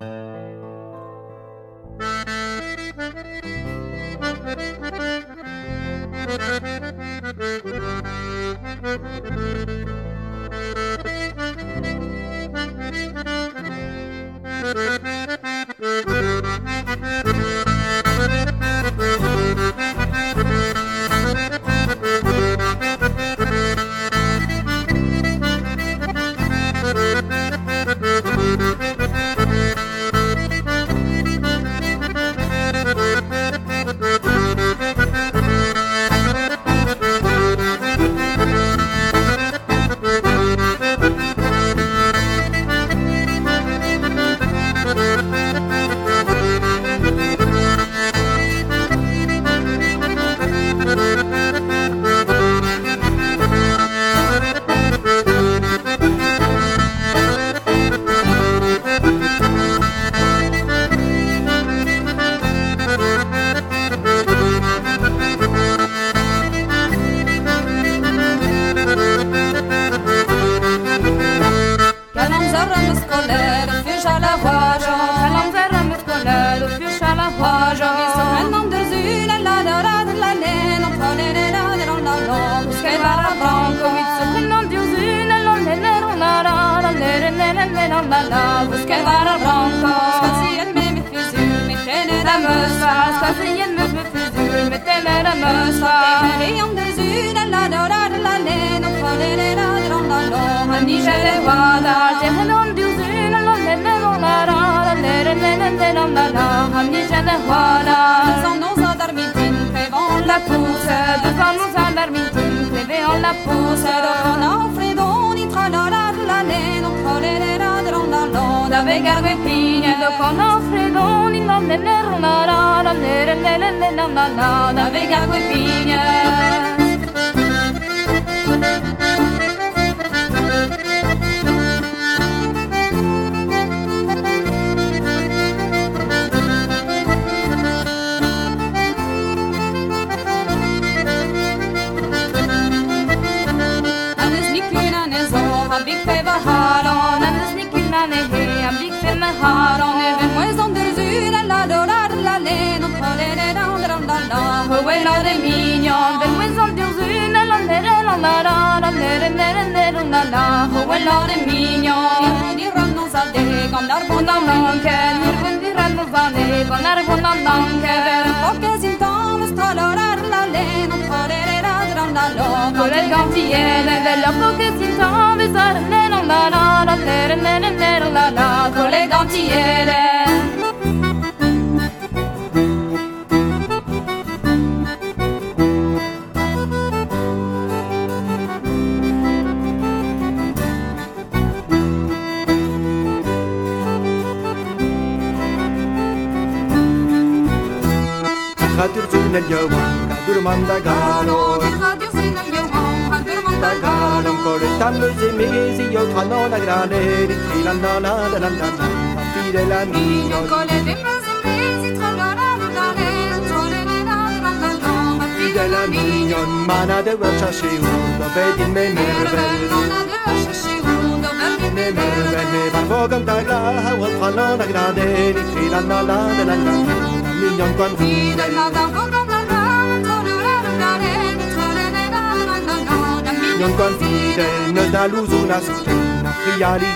Non confide, ne da l'usuna sustenna, fia li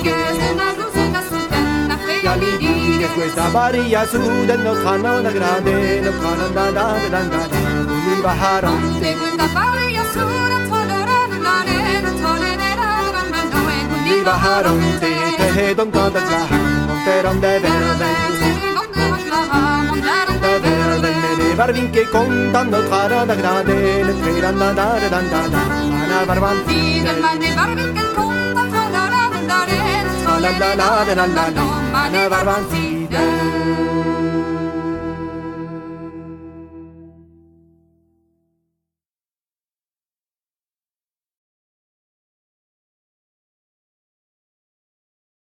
dighe, questa varia su del no cana da grande, no cana da da da da da, mi baharante, questa varia su del mi baharante, te don da da, non per onde Barvin che contano tra da grande, le tre da da da da da da, ana barbanti, le mani barvin che contano tra da da da da, la la la la la la, ana barbanti.